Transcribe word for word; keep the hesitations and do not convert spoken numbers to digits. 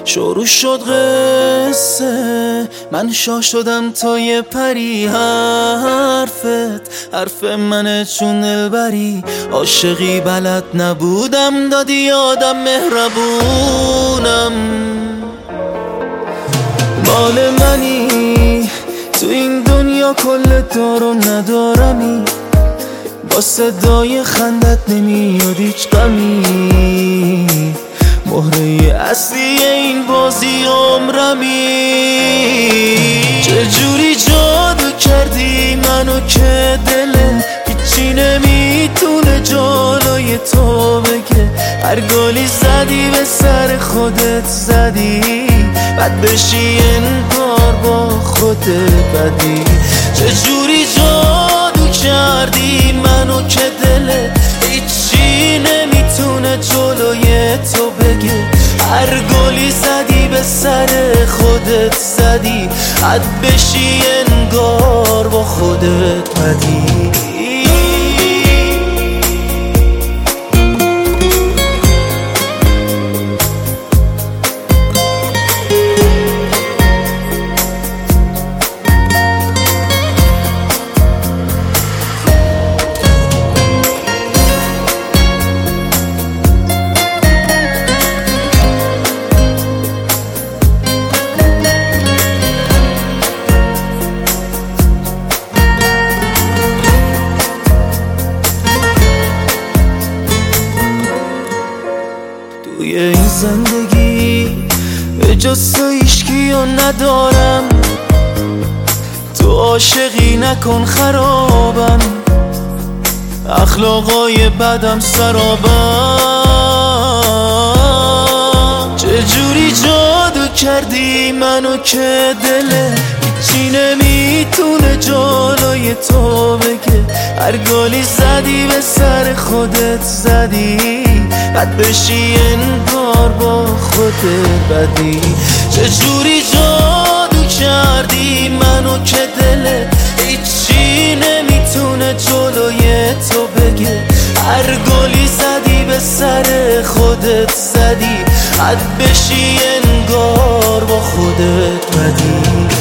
شروع شد قصه، من شاه شدم تا یه پری. حرفت حرف منه چون دلبری، عاشقی بلد نبودم دادی یادم مهربونم. مال منی تو این دنیا کل دارو ندارمی، با صدای خندت نمیاد هیچ غمی، مهره اصلی این بازی عمرمی. چجوری جادو کردی منو که دلت هیچی نمیتونه جلوی تو بگه. هر گلی زدی به سر خودت زدی، بد بشی انگار با خودت بدی. چجوری جادو کردی منو که دلت هیچی نمیتونه جلوی تو بگه. هر گلی زدی به سر خودت زدی، بد بشی انگار با خودت بدی. توی این زندگی به جز تو هیچکی رو ندارم، تو عاشقی نکن خرابم، اخلاقای بدم سرابم. چجوری جادو کردی منو که دله هیچی نمیتونه جلوی تو بگه. هر گلی زدی به سر خودت زدی، بد بشی انگار با خودت بدی. چجوری جادو کردی منو که دلت هیچی نمیتونه جلوی تو بگه. هر گلی زدی به سر خودت زدی، بد بشی انگار با خودت بدی.